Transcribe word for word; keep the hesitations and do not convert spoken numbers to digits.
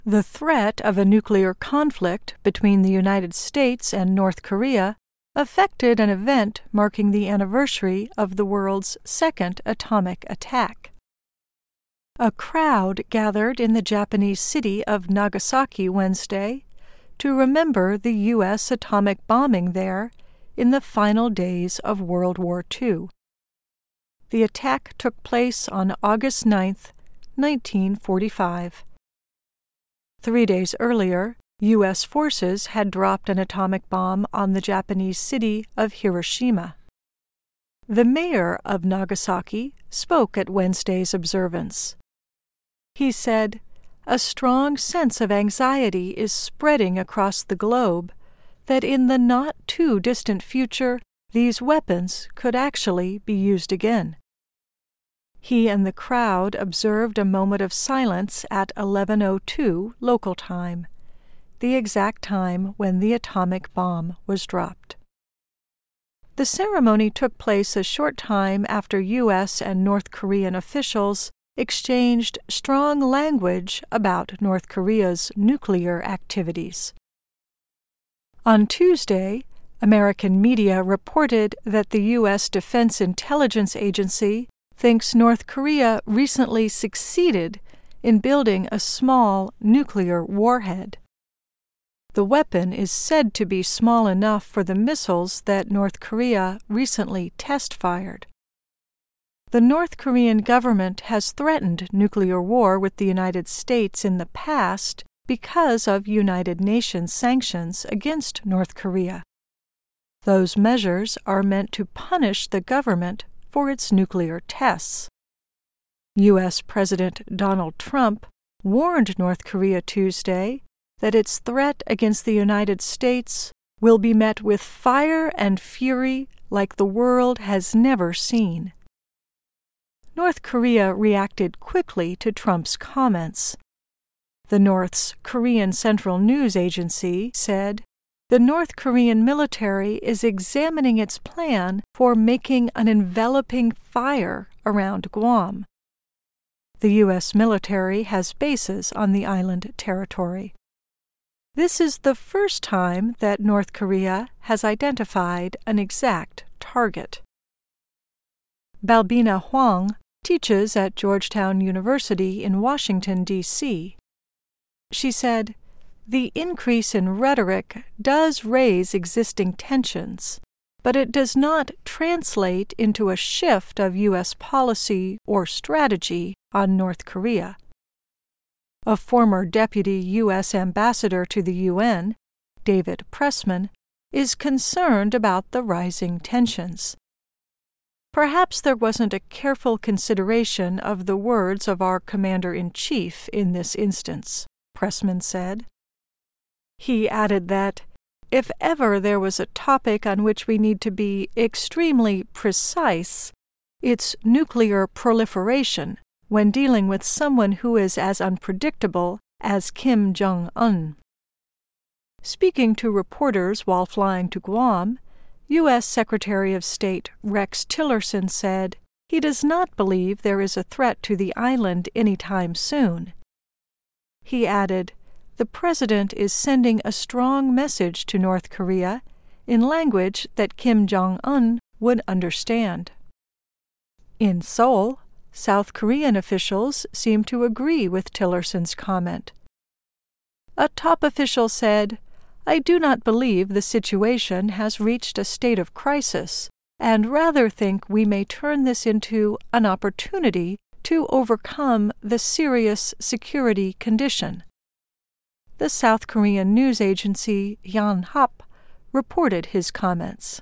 The threat of a nuclear conflict between the United States and North Korea affected an event marking the anniversary of the world's second atomic attack. A crowd gathered in the Japanese city of Nagasaki Wednesday to remember the U S atomic bombing there in the final days of World War Two. The attack took place on August ninth, nineteen forty-five. Three days earlier, U S forces had dropped an atomic bomb on the Japanese city of Hiroshima. The mayor of Nagasaki spoke at Wednesday's observance. He said, "A strong sense of anxiety is spreading across the globe that in the not-too-distant future these weapons could actually be used again." He and the crowd observed a moment of silence at eleven oh two local time, the exact time when the atomic bomb was dropped. The ceremony took place a short time after U S and North Korean officials exchanged strong language about North Korea's nuclear activities. On Tuesday, American media reported that the U S Defense Intelligence Agency thinks North Korea recently succeeded in building a small nuclear warhead. The weapon is said to be small enough for the missiles that North Korea recently test-fired. The North Korean government has threatened nuclear war with the United States in the past because of United Nations sanctions against North Korea. Those measures are meant to punish the government for its nuclear tests. U S President Donald Trump warned North Korea Tuesday that its threat against the United States will be met with fire and fury like the world has never seen. North Korea reacted quickly to Trump's comments. The North's Korean Central News Agency said, "The North Korean military is examining its plan for making an enveloping fire around Guam." The U S military has bases on the island territory. This is the first time that North Korea has identified an exact target. Balbina Huang teaches at Georgetown University in Washington, D C She said, "The increase in rhetoric does raise existing tensions, but it does not translate into a shift of U S policy or strategy on North Korea." A former deputy U S ambassador to the U N, David Pressman, is concerned about the rising tensions. "Perhaps there wasn't a careful consideration of the words of our commander-in-chief in this instance," Pressman said. He added that, "If ever there was a topic on which we need to be extremely precise, it's nuclear proliferation when dealing with someone who is as unpredictable as Kim Jong-un." Speaking to reporters while flying to Guam, U S Secretary of State Rex Tillerson said he does not believe there is a threat to the island any time soon. He added, "The President is sending a strong message to North Korea in language that Kim Jong-un would understand." In Seoul, South Korean officials seem to agree with Tillerson's comment. A top official said, "I do not believe the situation has reached a state of crisis, and rather think we may turn this into an opportunity to overcome the serious security condition." The South Korean news agency Yonhap reported his comments.